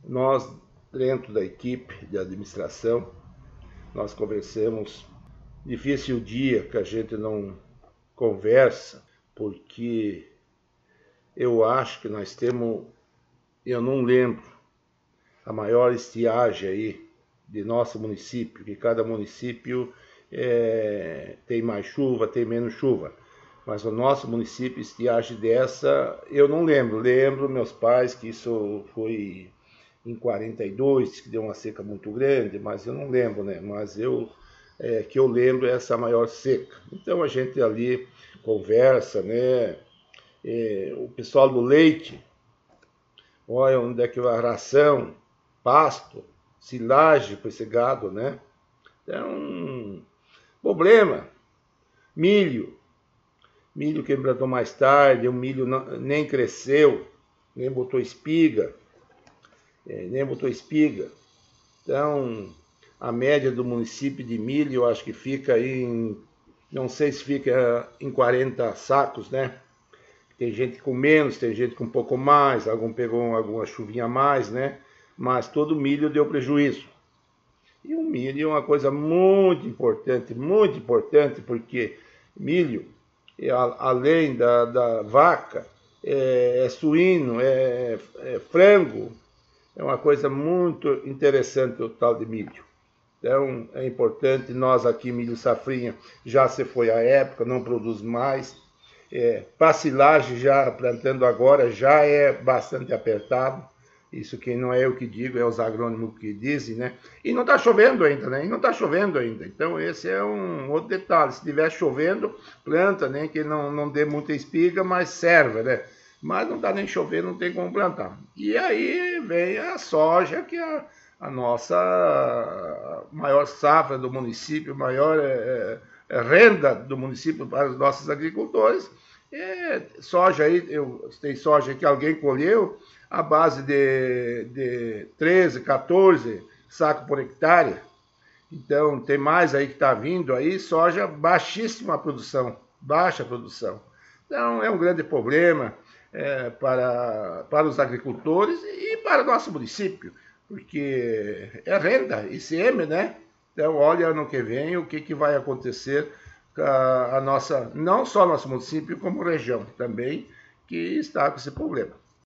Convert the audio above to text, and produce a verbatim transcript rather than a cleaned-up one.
Nós, dentro da equipe de administração, nós conversamos. Difícil o dia que a gente não conversa, porque eu acho que nós temos, eu não lembro, a maior estiagem aí de nosso município, que cada município é, tem mais chuva, tem menos chuva. Mas o nosso município, estiagem dessa, eu não lembro. Lembro meus pais que isso foi em quarenta e dois, que deu uma seca muito grande, mas eu não lembro, né? Mas eu, é, que eu lembro é essa maior seca. Então a gente ali conversa, né? É, o pessoal do leite, olha onde é que vai a ração, pasto, silagem para esse gado, né? É um problema. Milho, milho que plantou mais tarde, o milho não, nem cresceu, nem botou espiga, é, nem botou espiga. Então, a média do município de milho, eu acho que fica aí em, não sei se fica em quarenta sacos, né? Tem gente com menos, tem gente com um pouco mais, algum pegou alguma chuvinha a mais, né? Mas todo milho deu prejuízo. E o milho é uma coisa muito importante, muito importante, porque milho, além da, da vaca, é, é suíno, é, é frango, é uma coisa muito interessante o tal de milho. Então é importante, nós aqui, milho safrinha, já se foi a época, não produz mais. É, para silagem, já plantando agora, já é bastante apertado. Isso que não é eu que digo, é os agrônomos que dizem, né? E não está chovendo ainda, né? E não está chovendo ainda. Então esse é um outro detalhe. Se estiver chovendo, planta, né? Que não, não dê muita espiga, mas serve, né? Mas não está nem chovendo, não tem como plantar. E aí vem a soja, que é a nossa maior safra do município, maior é, é, renda do município para os nossos agricultores. É, soja aí, eu, tem soja que alguém colheu a base de, de treze, quatorze sacos por hectare. Então tem mais aí que está vindo aí, soja baixíssima produção, baixa produção. Então é um grande problema é, para, para os agricultores e para o nosso município, porque é renda, I C M, né? Então olha ano que vem o que, que vai acontecer com a, a nossa, não só nosso município, como região também, que está com esse problema.